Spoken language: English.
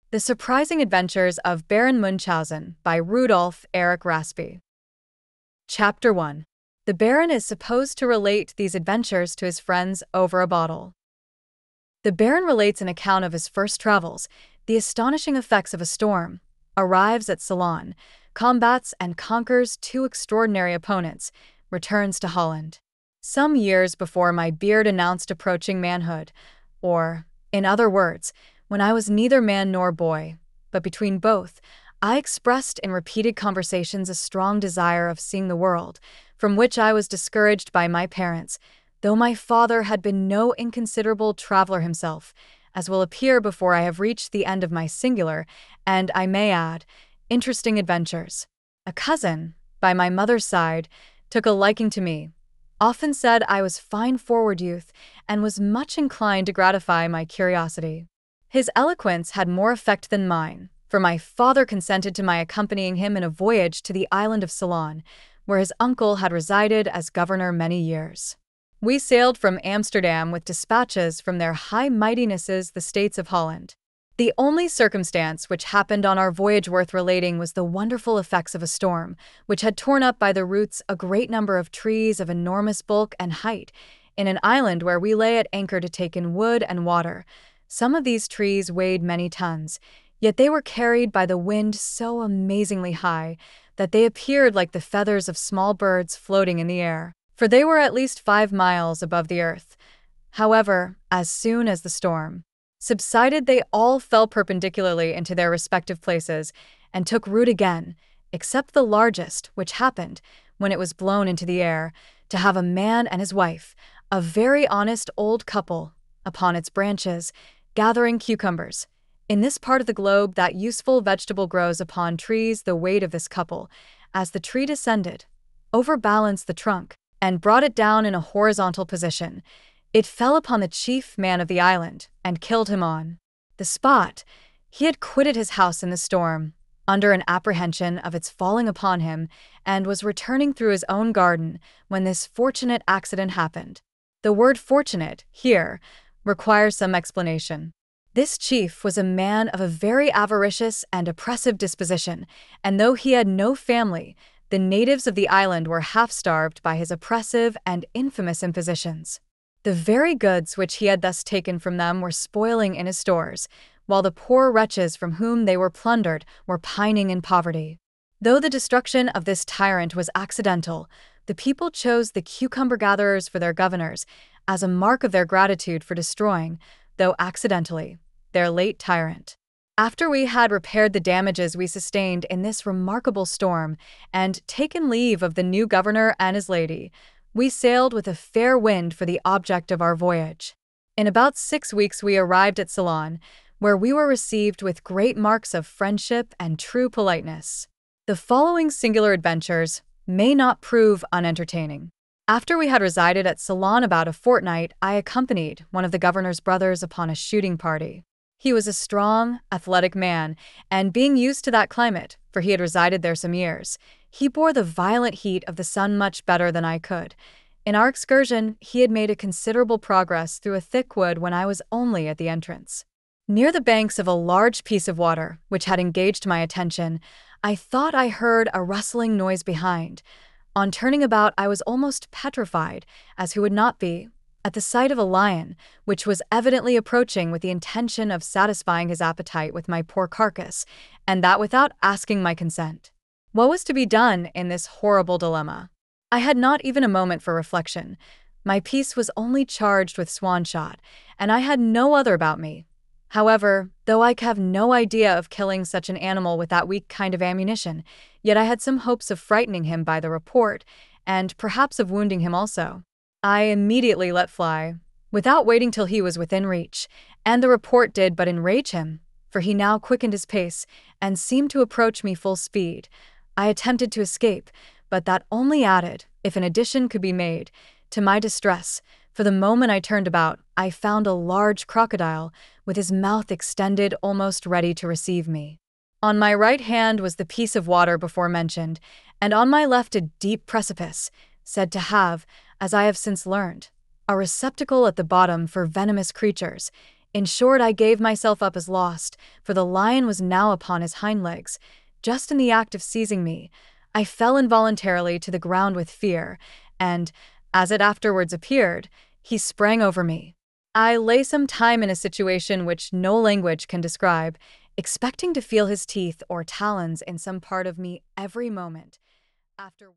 The Surprising Adventures of Baron Munchausen by Rudolf Erich Raspe. Chapter 1. The Baron is supposed to relate these adventures to his friends over a bottle. The Baron relates an account of his first travels, the astonishing effects of a storm, arrives at Ceylon, combats and conquers two extraordinary opponents, returns to Holland. Some years before my beard announced approaching manhood, or, in other words, when I was neither man nor boy, but between both, I expressed in repeated conversations a strong desire of seeing the world, from which I was discouraged by my parents, though my father had been no inconsiderable traveler himself, as will appear before I have reached the end of my singular, and, I may add, interesting adventures. A cousin, by my mother's side, took a liking to me, often said I was fine forward youth, and was much inclined to gratify my curiosity. His eloquence had more effect than mine, for my father consented to my accompanying him in a voyage to the island of Ceylon, where his uncle had resided as governor many years. We sailed from Amsterdam with dispatches from their high mightinesses the states of Holland. The only circumstance which happened on our voyage worth relating was the wonderful effects of a storm, which had torn up by the roots a great number of trees of enormous bulk and height, in an island where we lay at anchor to take in wood and water. Some of these trees weighed many tons, yet they were carried by the wind so amazingly high that they appeared like the feathers of small birds floating in the air, for they were at least 5 miles above the earth. However, as soon as the storm subsided, they all fell perpendicularly into their respective places and took root again, except the largest, which happened, when it was blown into the air, to have a man and his wife, a very honest old couple, upon its branches, gathering cucumbers. In this part of the globe that useful vegetable grows upon trees. The weight of this couple, as the tree descended, overbalanced the trunk, and brought it down in a horizontal position. It fell upon the chief man of the island, and killed him on the spot. He had quitted his house in the storm, under an apprehension of its falling upon him, and was returning through his own garden, when this fortunate accident happened. The word fortunate, here, requires some explanation. This chief was a man of a very avaricious and oppressive disposition, and though he had no family, the natives of the island were half-starved by his oppressive and infamous impositions. The very goods which he had thus taken from them were spoiling in his stores, while the poor wretches from whom they were plundered were pining in poverty. Though the destruction of this tyrant was accidental, the people chose the cucumber-gatherers for their governors, as a mark of their gratitude for destroying, though accidentally, their late tyrant. After we had repaired the damages we sustained in this remarkable storm, and taken leave of the new governor and his lady, we sailed with a fair wind for the object of our voyage. In about 6 weeks we arrived at Ceylon, where we were received with great marks of friendship and true politeness. The following singular adventures may not prove unentertaining. After we had resided at Ceylon about a fortnight, I accompanied one of the governor's brothers upon a shooting party. He was a strong, athletic man, and being used to that climate, for he had resided there some years, he bore the violent heat of the sun much better than I could. In our excursion, he had made a considerable progress through a thick wood when I was only at the entrance. Near the banks of a large piece of water, which had engaged my attention, I thought I heard a rustling noise behind. On turning about, I was almost petrified, as who would not be, at the sight of a lion, which was evidently approaching with the intention of satisfying his appetite with my poor carcass, and that without asking my consent. What was to be done in this horrible dilemma? I had not even a moment for reflection. My piece was only charged with swan shot, and I had no other about me. However, though I have no idea of killing such an animal with that weak kind of ammunition, yet I had some hopes of frightening him by the report, and perhaps of wounding him also. I immediately let fly, without waiting till he was within reach, and the report did but enrage him, for he now quickened his pace, and seemed to approach me full speed. I attempted to escape, but that only added, if an addition could be made, to my distress, for the moment I turned about, I found a large crocodile, with his mouth extended almost ready to receive me. On my right hand was the piece of water before mentioned, and on my left a deep precipice, said to have, as I have since learned, a receptacle at the bottom for venomous creatures. In short, I gave myself up as lost, for the lion was now upon his hind legs, just in the act of seizing me. I fell involuntarily to the ground with fear, and, as it afterwards appeared, he sprang over me. I lay some time in a situation which no language can describe, expecting to feel his teeth or talons in some part of me every moment. After